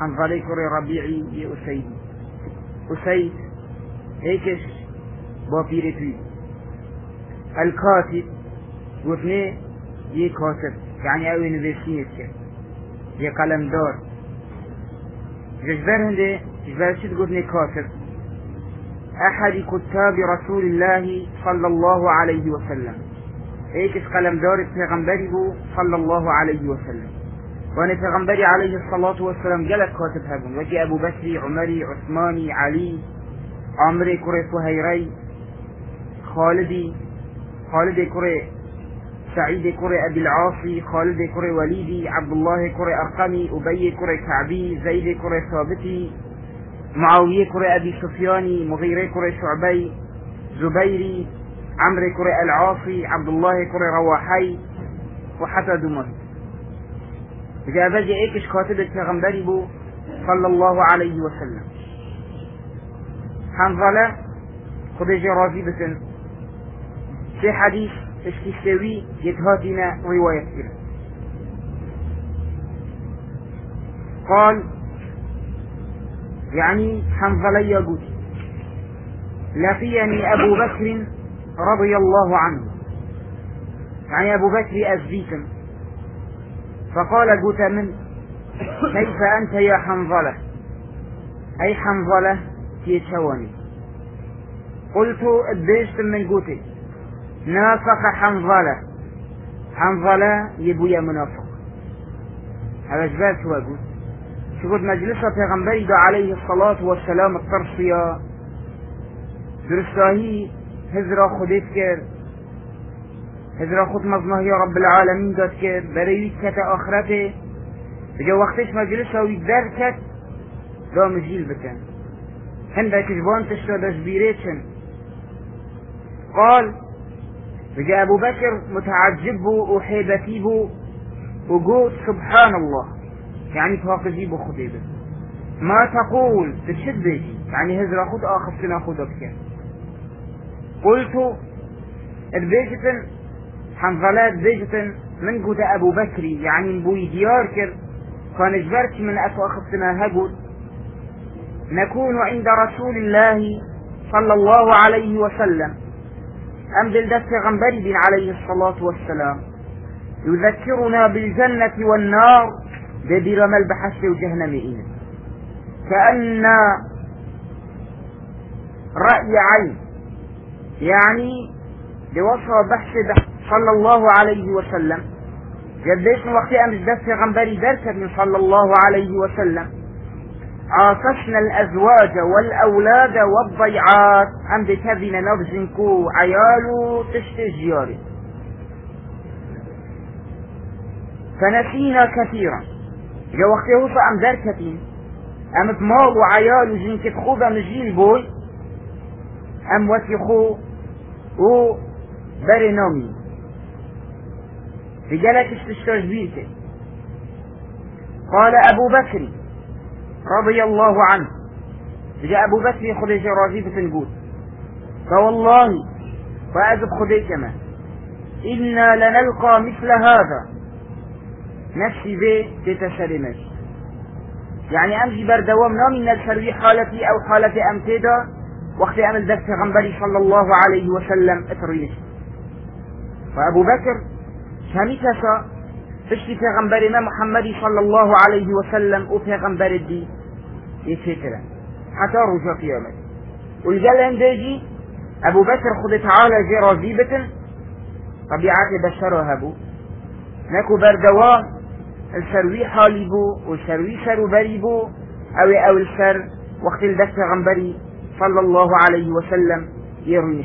حنظلي كري ربيعي يأسيدي أسيد هيكش بابيرتوي الكاتب وفني يكاتب يعني أو ينفسيت يقلم دار جزبر هندي جزبر شد قدني كاتب أحد كتاب رسول الله صلى الله عليه وسلم هيكش قلم دار پیغمبره صلى الله عليه وسلم وانا پیغمبري عليه الصلاة والسلام قالت كاتب هبون وجي أبو بكر عمري عثماني علي عمري كري فهيري خالد كري سعيد كري أبي العاصي خالد كري وليدي عبد الله كري أرقمي أبي كري كعبي زيد كري ثابتي معاوية كري أبي سفياني مغيري كري شعبي زبيري عمري كري العاصي عبد الله كري رواحي وحتى دمه إذا بجي إيكش كاتبة پیغمبری بو صلى الله عليه وسلم حنظلة خدجي راضي بسن في حديث اشتستوي يتهاتنا رواية كده قال يعني حنظلة يقول لقيني أبو بكر رضي الله عنه يعني أبو بكر أزبيكم فقال قلت من كيف أنت يا حنظلة أي حنظلة تيتشوني قلت ادبشت من قوتي نافق حنظلة يبويا منافق هذا جبال شو أقول شو قلت مجلسة پیغمبری دا عليه الصلاة والسلام الطرسية درستاهي هزرا خودت کرد هزرا خود مزنه يا رب العالمين داد کرد برای کت آخرته بجا وقتش مجلسه وی در کت دا مجیل بکن هنده کشبان تشتا دشبیريتشن قال بجا أبو بكر متعجب وحيبتي وقول سبحان الله يعني تواقجي بخطيبه ما تقول تشد بيجي يعني هزرا خود آخفتنا خودك كان قلت البيجتن حنظلات بيجتن من قد أبو بكري يعني نبوي ديار كر كان اجبرت من أخفتنا هقول نكون عند رسول الله صلى الله عليه وسلم أمدل دست غنبري بن عليه الصلاة والسلام يذكرنا بالجنة والنار بدير ما البحث وجهنم إيه كأن رأي عين يعني لوصف بحث صلى الله عليه وسلم جديش وقت أمس دست غنبري درسة من صلى الله عليه وسلم عاصفنا الأزواج والأولاد والضيعات أم بكذن نفزنكو عيالو تشتجياري فنسينا كثيرا جا وقته فأم دركتين أم بمال وعيالو جنك تخوضا مجيل بوي أم وثيخو و برنامي رجالك استشتجبيته قال أبو بكر رضي الله عنه جاء أبو بكر خديجة راجبة نقول فوالله فأذب خديجة ما إنا لنلقى مثل هذا نفسي بي تتسلمت يعني أمشي بردوامنا من الشروي حالتي أو حالة أمتدى وقت أمل دفت غنبري صلى الله عليه وسلم اتريش فأبو بكر شميتسا فشتي پیغمبرنا محمد صلى الله عليه وسلم و پیغمبر الدين يتشكرا حتى رجع قيامت والجال انديجي أبو بكر خد تعالى جي راضيبة طبيعات بشرها بو نكو بردوام الشروي حالي بو والشروي شرو بري بو أو الشر وقت الدفت غنبري صلى الله عليه وسلم يرنش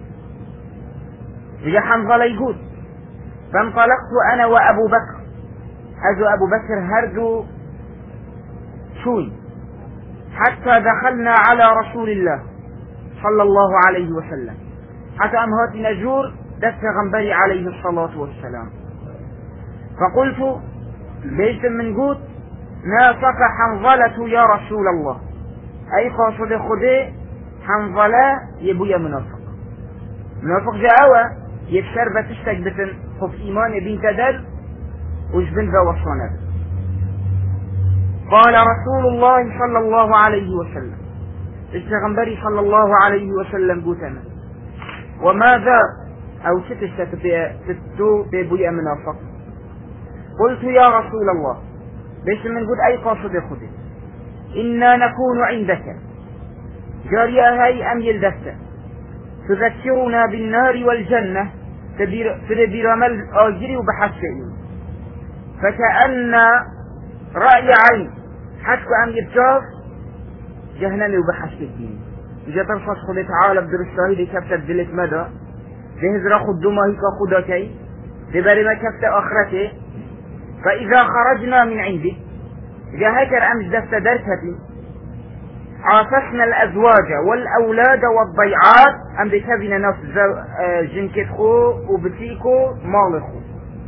جا حنظلة يقول فانطلقت أنا وأبو بكر أجو أبو بكر هرجو شوي حتى دخلنا على رسول الله صلى الله عليه وسلم حتى أمهات نجور دست غنبري عليه الصلاة والسلام فقلت بيت من قوت نافق حنظلة يا رسول الله أي قاصد خدي حنظلة يبويا منافق جاءوا يفسر بتشتك بتن خف إيمان بين تدل وجبن ذا وصانا قال رسول الله صلى الله عليه وسلم الشغنبري صلى الله عليه وسلم قوتنا وماذا أو ستو ببوية منافق. قلت يا رسول الله ليش من قد أي قاصد خذ إنا نكون عندك جارية هاي أم يلدفت تذكرنا بالنار والجنة تدبير عمل آجري وبحثين فكأن رأي عين حتى أم يبجاف جهنمي وبحث الدين إذا تنفس خذ تعالى بدر الشهيد كفتة دلت مدى لهزر خدوما هيك خدكي لبرما كفتة أخرته. فإذا خرجنا من عندك جهكر أمس دفت دركتي عافسنا الأزواج والأولاد والضيعات أم بكذن نفس جنكتخو وبتيكو مالخو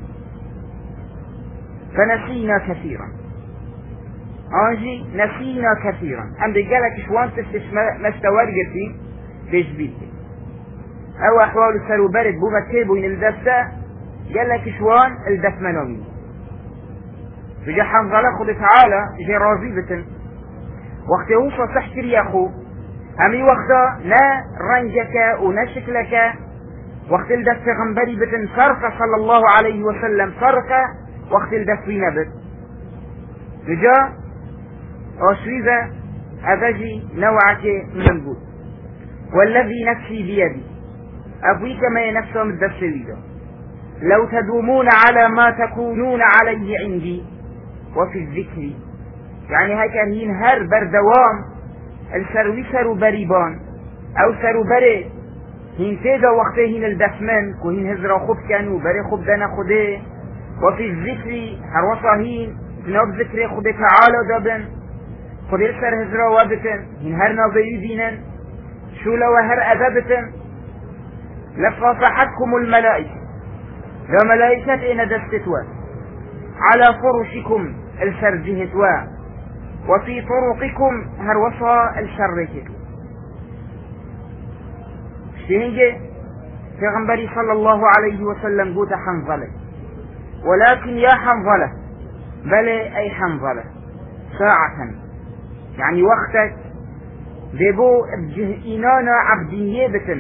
فنسينا كثيرا أنجي نسينا كثيرا أم بقالك شوان مستوارجتي بجبيتي أو أحوال السرو برد بوما تيبو إن الدفتا قالك شوان الدفمنومي بجا حنظلة خذ تعالى جي رازيبة وقت يوصى تحكر يا أخو أمي وقتا لا رنجك ونشكلك وقت الدف غنبري بتن فرقة صلى الله عليه وسلم فرقة وقت الدف في نبت بجا أشريزة أذجي نوعك من الجود والذي نفسي بيدي أبويك ما ينفسه من الدفشويده لو تدومون على ما تكونون عليه عندي وفي الذكر يعني هكذا هين هر بردوام السروي سرو بريبان او سرو بري هين تيدا وقته هين الدفمن كوهين هزرا خب كانوا بري خب دانا خده وفي الذكر هر وصا هين جناب ذكر خده تعالى دابن خده سر هزرا وابتن هين هر نابري دينن شولا وهر أدبتن لصافحتكم الملائكة لا ملائكة إن دستتوا على فرشكم السرجهتوا وفي طرقكم هروصا الشركتوا شهنجي پیغمبری صلى الله عليه وسلم قوت حنظلة ولكن يا حنظلة بل أي حنظلة ساعة يعني وقتك دبو إنانا عبدية بتن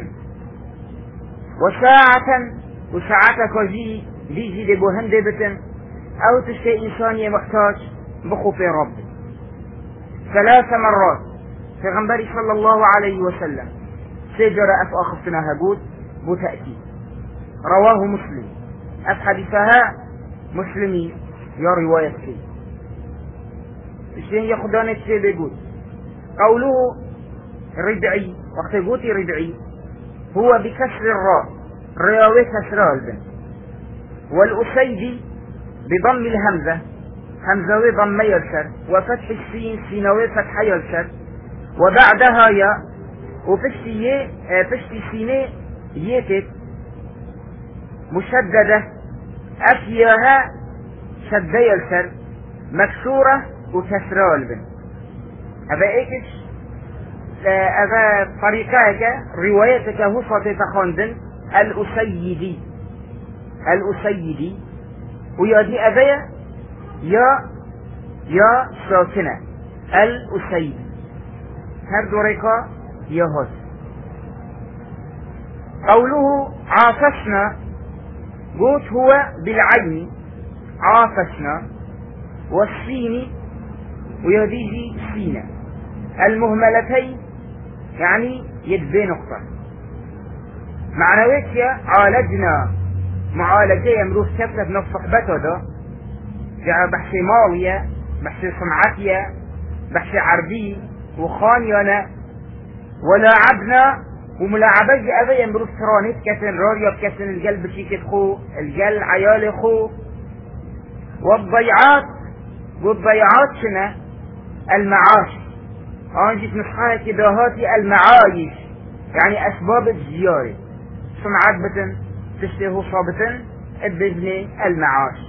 وساعتك وجي بيجي دبو هندي بتن أو تشتي إنسانية محتاج بخوف ربي 3 مرات پیغمبری صلى الله عليه وسلم سجر أخفتنا هقود بتأكيد رواه مسلم حديثها مسلمي يا رواية فيه الشيء يخدان الشيء بيقول قوله ربعي وقت قوتي ربعي هو بكسر الراء رياوي كسر البن والأسيدي بضم الهمزة همزة ضم يلسر وفتح السين سينوي فتح يلسر وبعدها يا وفشتي سيني يتت مشددة أفياها شد يلسر مكسورة وكسر البن هذا إيكش هذا طريقك روايتك هو صوتي تخوندن الأسيدي ويادي أبيا يا ساكنة الأسيد هر دوريكا يهوز قوله عافسنا قوت هو بالعين عافسنا والسين ويديجي سينا المهملتين يعني يدبي نقطة معنويتها عالجنا معالجة يمروف كفلة بنفس صحبته ده جاء بحثي ماوية بحثي صنعتية بحثي عربي وخانيانا ولاعبنا وملاعبة أبا يمروف ترانيت كسن راريا بكسن القلب شيكت خو القل عيال خو والضيعات شنا المعاش أنجي في نصحانة كداهاتي المعايش يعني أسباب الزيارة سمعات بتن تشتهو صابتن بإذن المعاش.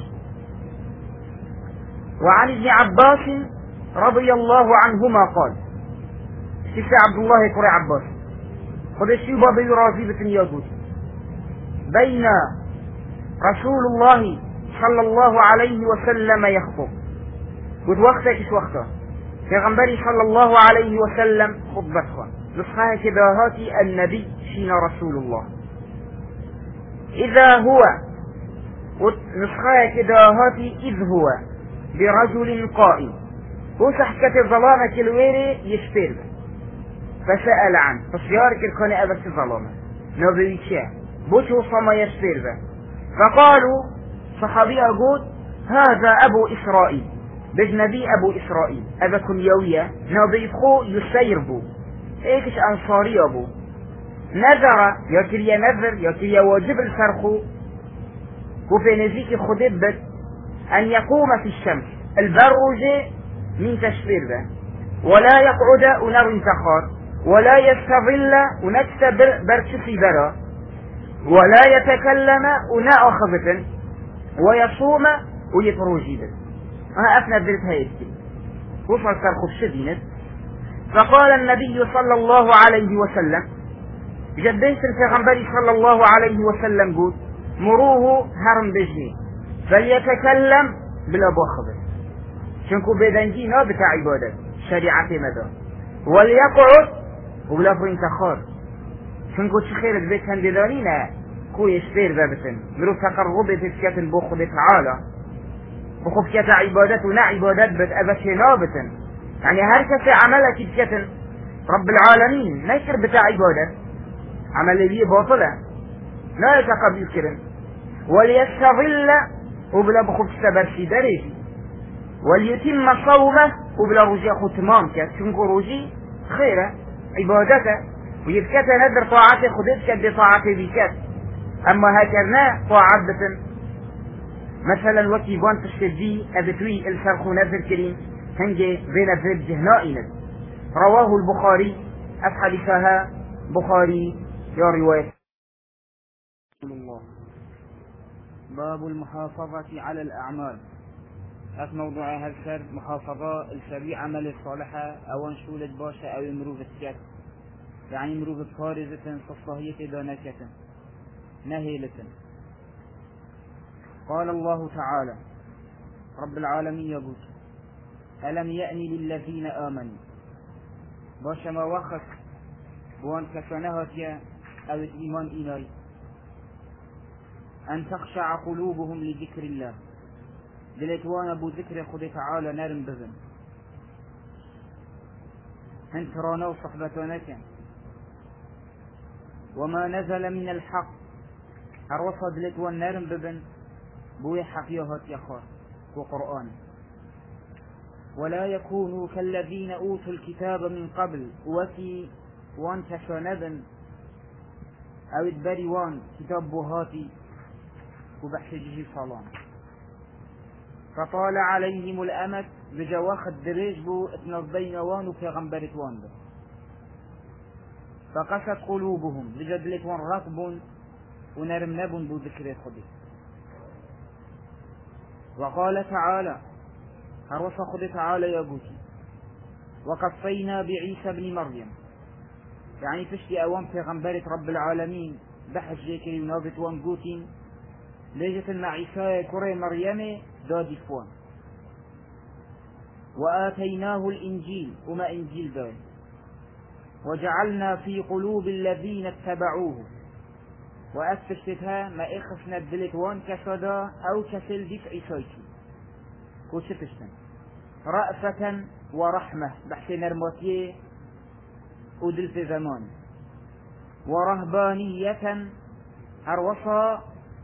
وعن ابن عباس رضي الله عنهما قال شفت عبد الله قرى عباس قد الشيبة بيرازي بتن ياجوت بين رسول الله صلى الله عليه وسلم يخطب قد وقتك وقتا پیغمبری صلى الله عليه وسلم خطبت خوان نسخه كداهاتي النبي شين رسول الله إذا هو نسخه كداهاتي إذ هو برجل قائم وسحكة الظلامة الويري يشتر فسأل عنه فسيارك الكون أبس الظلامة نبيتشاه بوشو صما يشتر فقالوا صحابي أقول هذا أبو إسرائيل بجنبي أبو إسرائيل أبا كنيوية نبي خو يسير بو إيكش أنصاري أبو نذر يكري نذر يكري واجب الفرخو وفي نزيك خدبت أن يقوم في الشمس البروج من تشفير به ولا يقعد ونر انتخار ولا يستظل ونكتب برشفي برا ولا يتكلم ونأخذة ويصوم ويتروجي به أفنى بذلك هايتي وصل سرخ الشدينة فقال النبي صلى الله عليه وسلم جديت الفغنبري صلى الله عليه وسلم قول مروه هرم بجني فليتكلم بلا بخبر شنكو بدنجي نابت عبادة شريعة مدى وليقعد وبلا فرنتخار شنكو تشخير البيت هنددارينا كو يشفير ذابتن مرو تقربي تفكات بوخذ تعالى بخفكة عبادات ونا عبادات بت أبشي نابتن يعني هركة عملك تفكات رب العالمين نيكر بتاع عبادات عمل لي باطلة لا يتقبل كرن وليستظل وبلا بخفكة برشي دريجي وليتم صومه وبلا رجي أخو تمام كات شنكو رجي خيرة عبادته ويبكت ندر طاعته خدتك بطاعته بكات أما هكذا طاعات بتن مثلا وكي بان تشتدي أبتوي الفرخ نذر كريم هنجي بين ذر جهنائنا رواه البخاري أفحدثها بخاري يا رواية الله. باب المحافظة على الأعمال موضوع هالسر محافظة السري عمل الصالحة أو انشولة باشا أو مروف السكت يعني مروف فارزة صفهية دانكة نهيلة. قال الله تعالى رب العالمين يقول ألم يأن للذين آمنوا باشا ما وخك بوان كسنهاتيا أو الإيمان إيناي أن تخشع قلوبهم لذكر الله دلتوان أبو ذكر خد تعالى نرم بذن هن ترانا صحبتونك وما نزل من الحق هروصة دلتوان نرم بذن بوي حقيهات يخار وقرآن ولا يكونوا كالذين أوتوا الكتاب من قبل وكي وان تشونبن أو ادبري وان كتاب بوهاتي وبحجي صلام فطال عليهم الأمد بجواخ الدريج بو اتنظبين وان وكغنبرت وان فقست قلوبهم بجدلت وان رطب ونرم نبن بو ذكر خدي. وقال تعالى هروس خد تعالى يا بوتي وقصينا بعيسى بن مريم يعني تشتي أوام في غنبرة رب العالمين بحث جيكري ونابت وان قوتين ليجت مع عيسى كري مريم دادي فوان وآتيناه الإنجيل وما إنجيل داي وجعلنا في قلوب الذين اتبعوه وأستشتها ما إخفنا الدلت وان كسدا أو كسل دفع عيسايكي كوشتشتن رأفة ورحمة بحث نرماتيه ودلت زمان ورهبانية أروصى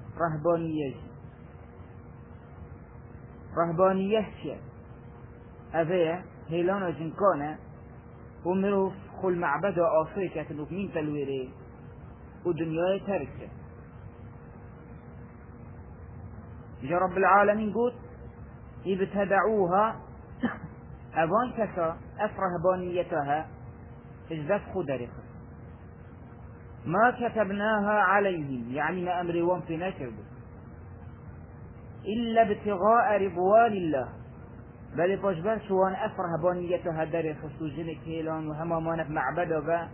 رهبانية شيء أذية هيلانا جنكانا ومروف خل معبد أفريقيا تنوك مين تلويري ودنيا تركة جا رب العالمين قلت ابتدعوها أبان كسا أفرهبانيتها إجدف خدرق ما كتبناها عليهم يعني ما أمري وان في نكرب إلا ابتغاء رضوان الله بل تجبر شوان أفرهبانيتها درق سجنك هيلان وهمامانك معبدا با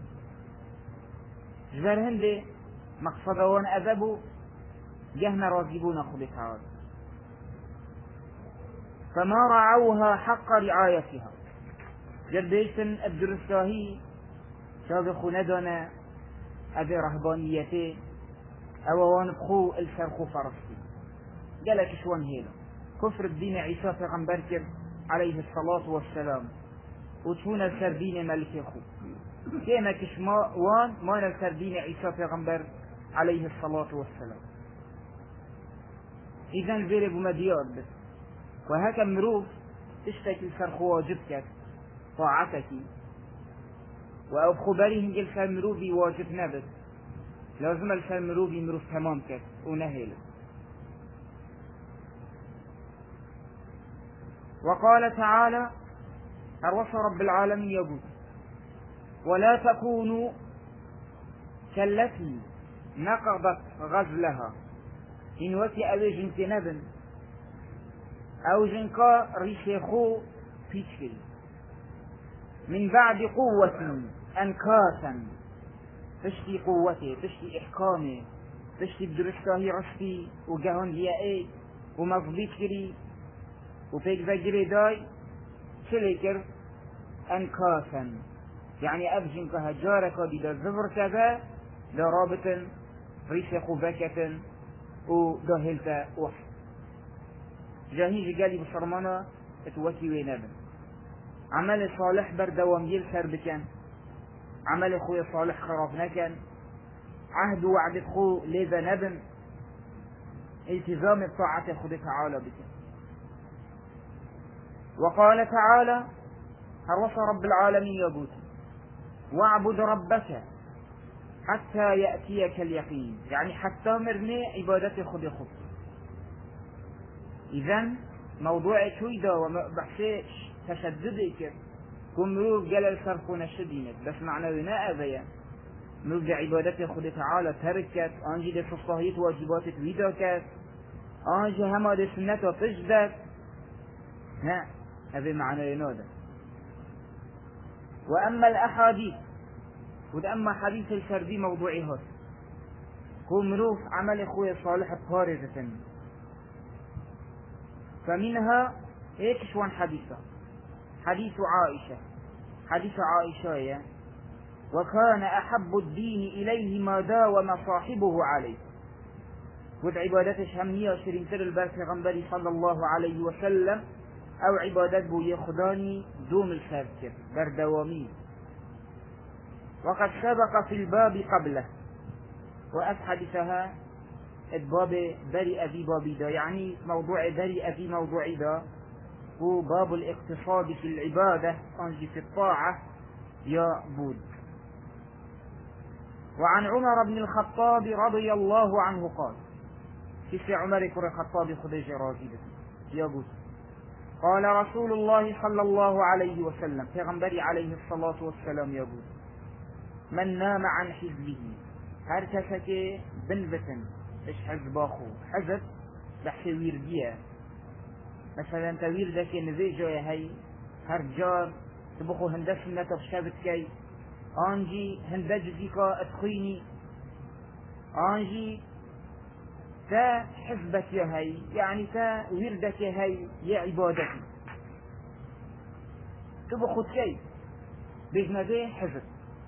جبر هندي مقصد وان أذبوا جهنا راجبون خد تعالى فما رعوها حق رعايتها. جرديشن الدرستاهي شابخو ندنا أبي رهبانيته أو وانبخو الشرخو فرستي قالك شوان هيلا كفر الدين عيسى پیغمبر كر عليه الصلاة والسلام وتشون السردين ملك خو كيما كشما وان ما السردين عيسى پیغمبر عليه الصلاة والسلام. إذن زير بمديار بس وهكا مروف تشتكي سرخو واجبك طاعتك وأو خبري هنجل سرمروفي واجب نبت لازم السرمروفي مروف تمام كت ونهيل. وقال تعالى أروس رب العالمين يقول ولا تكونوا كالتي نقضت غزلها إن وكي أوي جنك نبن أو جنكا ريشيخو بيشكي من بعد قوة أنكاسا تشتي قوته تشتي إحكامه تشتي بدرستاهي رشتي وقهون ديائي ومضبيت كري وفيك ذجري داي شليكر أنكاسا يعني أبجن كهجارك بدا زفر كذا لرابطا ريشيخو بكة ودهلتا وحد جاهيج قالي بشرمانا اتوكي وينابن عمل صالح بردوام يلسر بكن عمل اخوي صالح خراب نكن عهد وعد خو لذا نبن التزام بطاعة خود تعالى بكن. وقال تعالى هروس رب العالمين يقول واعبد ربك حتى يأتيك اليقين يعني حتى مرني عبادة خود خود. إذن موضوع شويدا وبحثيش تشددك كم مروف جلال صرفون الشدينة بس معنى بناء بيان مروف عبادة خود تعالى تركت أنجي دي فصاهيت واجباتك ويداكت أنجي هما دي سنة تجدك ها هذا معنى ينادى. وأما الأحاديث وأما حديث الشردي موضوعي هذا كم مروف عمل أخوي صالح بارزة فمنها هيك شوان حديثة حديث عائشة وكان أحب الدين إليه ما داوم صاحبه عليه ود عبادة شهمية شرين تر البرس غنبري صلى الله عليه وسلم أو عبادة بو يخداني دوم الشركة بردوامي. وقد سبق في الباب قبله وأسحدثها الباب برئ في بابي دا يعني موضوع برئ في موضوع دا هو باب الاقتصاد في العبادة أنجي في الطاعة يا بود. وعن عمر بن الخطاب رضي الله عنه قال في عمر بن الخطاب خديجة راجدة يا بود قال رسول الله صلى الله عليه وسلم پیغمبر عليه الصلاة والسلام يا بود من نام عن حزبه هر كسك بنبتن ايش حزب اخو حزب بحثي ويردية مثلا تويردك نزي جاي هاي هر جار تبخو هندس نتف شابت كي انجي هندج زيكا اتخيني انجي تا حزبك يا هاي يعني تا ويردك يا هاي يا عبادتي تبخو كي بجنبه حزب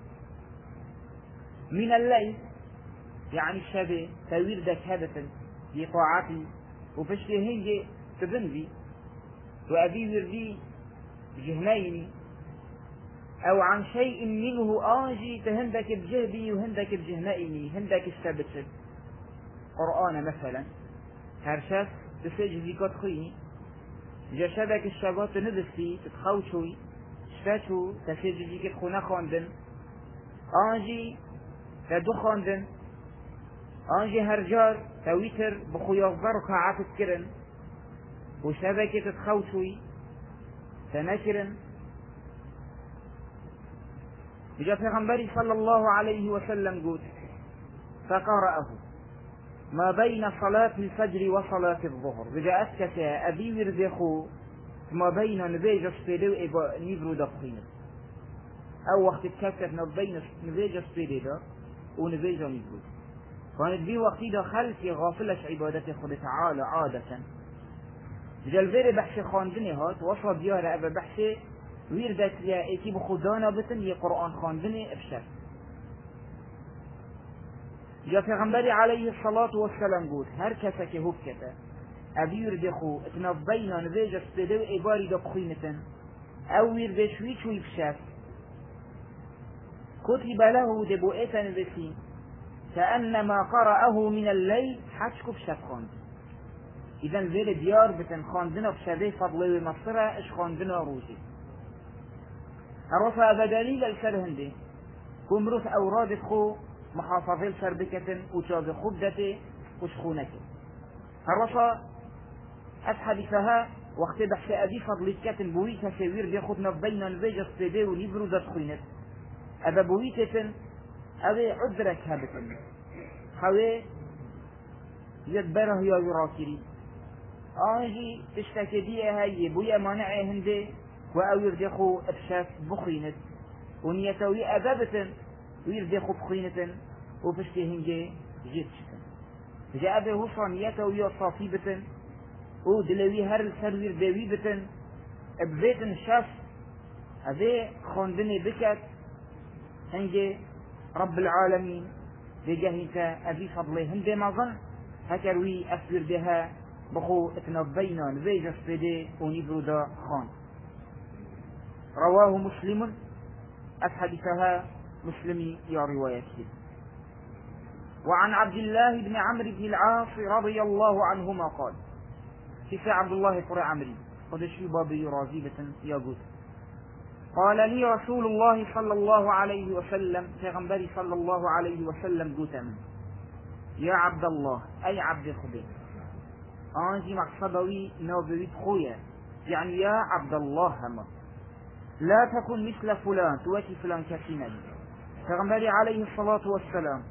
من الليل يعني الشبه تويردك هدفا لطاعتي وفشتي هنجي تبنبي وأبي وردي جهنيني أو عن شيء منه آجي تهندك بجهبي وهندك بجهنيني هندك الشبت قرآن مثلا هرشاف تسجي زيكات خيني جشبك الشبات ندستي تتخوشوي شفتو تسجي زيكات خونا خاندن آجي تدو خاندن آنجي هرجار تويتر بخويا بركة عاتت كرن وشبكة تتخوشوي تنكرن بجاء پیغمبري صلى الله عليه وسلم قلت فقرأه ما بين صلاة الفجر وصلاة الظهر بجاء أسكسا أبي ورزيخو ما بين نبيج سبيلو إبا نيبرو دقين أو وقت الكسر نبين نبيج سبيلو ونبيج نيبرو كانت بي وقتي دا خلفي غافلش عبادة خود تعالى عادة جلویر بحث خواندنی هات وصل دیاره ابا بحث ویردت یا ایکی بخودانا بتن یه قرآن خواندنی افشد. جا پیغمبری علیه الصلاة والسلام گود هر کسا که هب کتا ابی ورد خو اتناف بینا نویج استده و ایباری دا بخوینتن او ورد شوی چوی بشد كتب له دبوئتا نبسي كأنما قرأه من الليل حشكو بشد خاند. إذن ذيل ديار بتن خاندنا بشده فضلي ومصرة اش خاندنا روجي الرفا بدليل السرهندي كمروث أوراد خو محافظي السربكة وشاز خبدته وشخونته الرفا أسحدثها وقت بحث أبي فضلي كتن بويك سوير بيخدنا بينا نبيج الصدي ونبرو ذات خينت أبا بويكة أبي عذرك هابتن خوي يدبره يا يراكري آنجي تشتكي ديه هاي بويا مانعي هندي وأو يردخو أبشاف بخينت ونيتوي أبابتن ويردخو بخينة وفشتي هنجي جيت شكن جاء أبي هصان يتوي صافيبتن ودلوي هر السروير داويبتن أببيتن شاف أبي خاندني بكت هنجي رب العالمين بجهنك أبي فضله هندي ما ظن هكروي أسير بها بخو اتنبينا نبيج الصدي ونبرودا خان. رواه مسلم أحدثها مسلمي يا روايته. وعن عبد الله بن عمرو بن العاص رضي الله عنهما قال كيف عبد الله قرأ عمري قد شو بابي رازيبة يقول قال لي رسول الله صلى الله عليه وسلم پیغمبری صلى الله عليه وسلم قوتم يا عبد الله أي عبد خبير آنجي مقصدوي نوبويت خويا يعني يا عبد الله هما لا تكن مثل فلان تواتي فلان كثيرا پیغمبری عليه الصلاة والسلام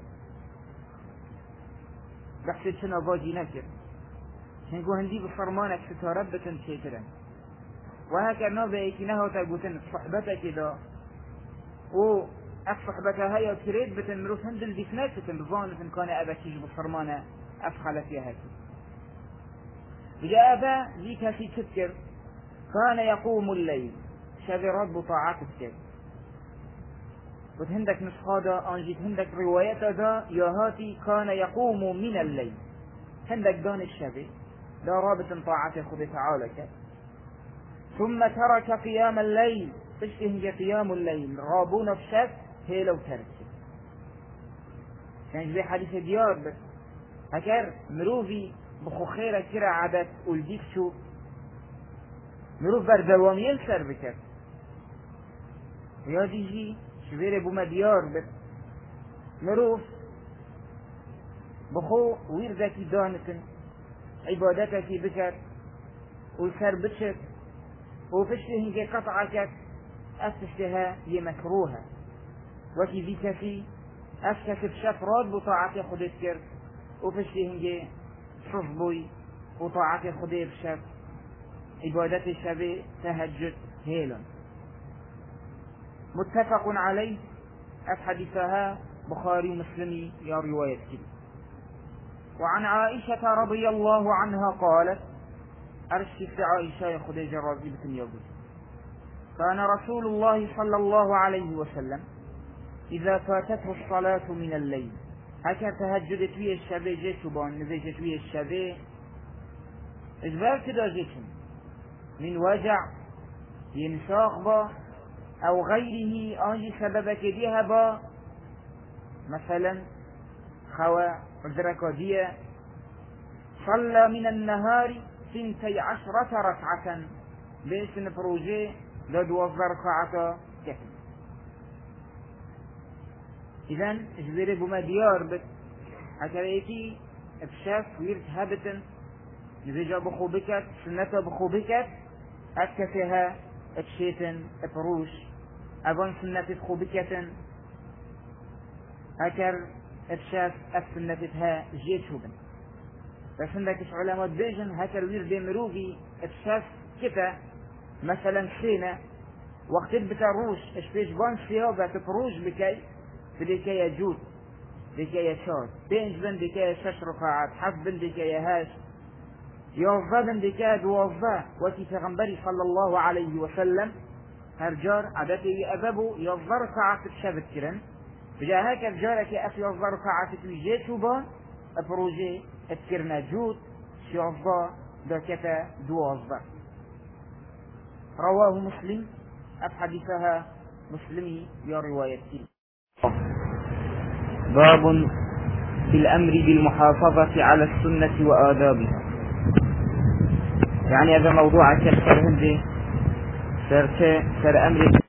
بحثت شنا باجي نكر هنقو هندي بصرمانك ستاربتن شيكرا وهكذا نوبئك نهو تقوتن صحبتك دا و أصحبتها هيا تريد بتن مروف هندل ديفناتتن بظانتن كان أبكيش بصرمانة أفخل فيها هكي بجاء أبا ذيك هكي تذكر كان يقوم الليل شذرات بطاعات السيد وتهندك نسخة أنجيت هندك رواية دا يهاتي كان يقوم من الليل هندك دون الشذي دا رابط طاعته خذ تعالى ثم ترك قيام الليل تشتهي قيام الليل رابون في شك هي لو ترك يعني زي حديث ديار بس هكذا مروفي بخو خيرة كرا عادت والديك شو مروف بردوام ينسر بكر يا ديجي شبير بوما ديار بس مروف بخو ويردك دانتن عبادتك بكر والسر بشك وفشته هنجي قطعك أفشتها يمكروها وكي ذيك في أفشت بشفرات بطاعة خدت كر وفشته هنجي صفبوي وطاعة خدت بشف عبادة الشبه تهجد هيلا متفق عليه أحدثها بخاري مسلمي يا رواية كده. وعن عائشة رضي الله عنها قالت أرشف عائشة يا خديجة رضي الله عنها كان رسول الله صلى الله عليه وسلم إذا فاتته الصلاة من الليل هكا تهجدت ويا الشبه جيتبان نزيجت ويا الشبه إجبار كده جيتم من وجع ينشاق أو غيره أنجي سببك ديها با مثلا خوا عذركودية صلى من النهار 12 ركعة باسم بروجي لدوظ ركعة كهن إذن اجبري بما ديار بك هكذا بشاف ويرت هابتا نزيجا بخوبكت سنة بخوبكت أكتها اتشيتن بروش أبن سنة بخوبكت أكر اتشاف أفسنتها جيت شوبن بس عندك علامات بيجن هكر وير بمروفي اتشاف كتا مثلا سينا وقت بتروش اشبيش بان سيابة تروش بكي بكي يجود بكي يشار بينج بن بكي يشش ركعات حف بن بكي يهاش يوضا بك دوضا وكي تغنبري صلى الله عليه وسلم هرجار عادتي أبابو يوضر ساعة الشبت كرن بجا هكا الجارك أفي يوضر ساعة الجيش وبا أبروجي أتكرنا جود شيوضا دكتا دوضا. رواه مسلم أحاديثها مسلمي يا روايتي. باب في الأمر بالمحافظة على السنة وآدابها. يعني هذا موضوع كالسر هندي سر أمر